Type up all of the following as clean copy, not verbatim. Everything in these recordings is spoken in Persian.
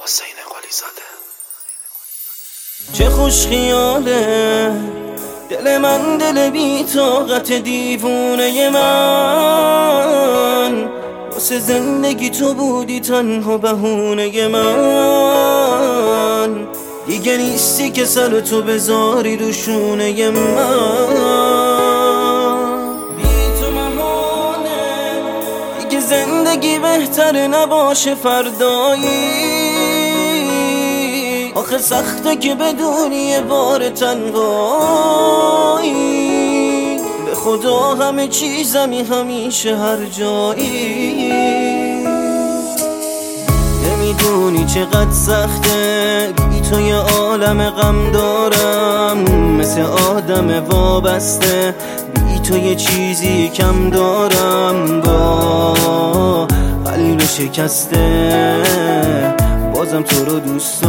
حسین قلی زاده. چه خوش خیاله دل من، دل بی طاقت دیوونه من، واسه زندگی تو بودی تنها بهونه من. دیگه نیستی که سر تو بذاری رو شونه من. بی تو محاله دیگه زندگی بهتر نباشه فردایی. آخه سخته که بدونی یه بار تنهایی. به خدا همه چیزمی همیشه هر جایی. نمیدونی چقدر سخته بی تو یه عالم غم دارم. مثل آدم وابسته بی تو یه چیزی کم دارم. با قلب شکسته بازم تو رو دوست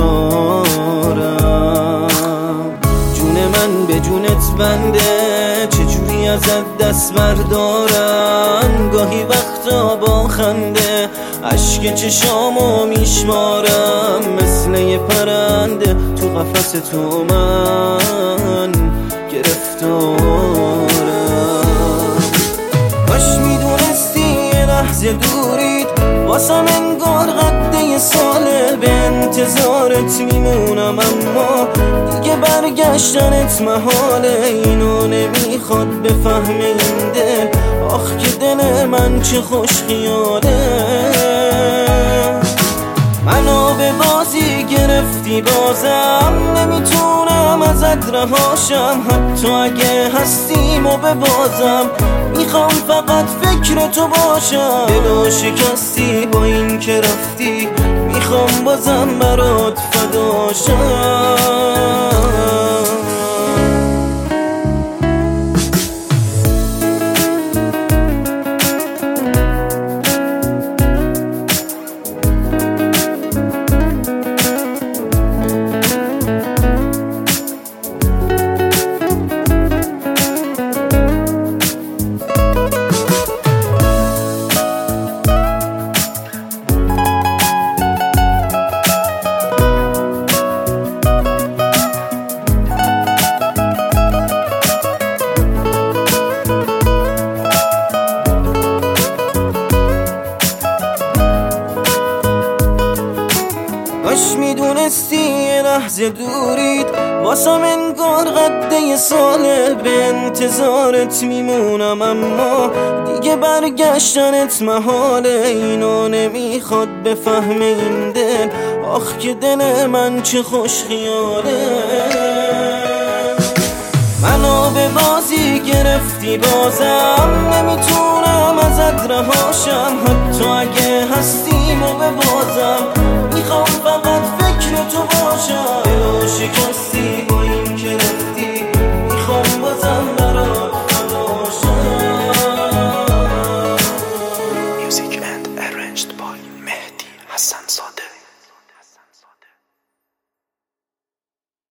دارم. جون من به جونت بنده، چجوری ازت دست بردارم. گاهی وقتا با خنده اشک چشامو میشمارم. مثل یه پرنده تو قفس تو من گرفتارم. کاش میدونستی یه لحظه دورید واسم انگار قد یه ساله. به انتظارت میمونم اما دیگه برگشتنت محاله. اینو نمیخواد بفهم این دل، آخ که دل من چه خوش خیاله. منو به بازی گرفتی بازم نمیتونم ازت رهاشم. حتی اگه هستیم و ببازم میخوام فقط فکر تو باشم. دلو شکستی با این که رفتی، میخوام بازم برات فداشم. کاش میدونستی یه لحظه دورید واسم انگار قد یه ساله. به انتظارت میمونم اما دیگه برگشتنت محاله. اینو نمیخواد بفهم این دل، آخ که دل من چه خوش خیاله. منو به بازی گرفتی بازم نمیتونم ازت رهاشم. حتی اگه هستیم و ببازم میخوام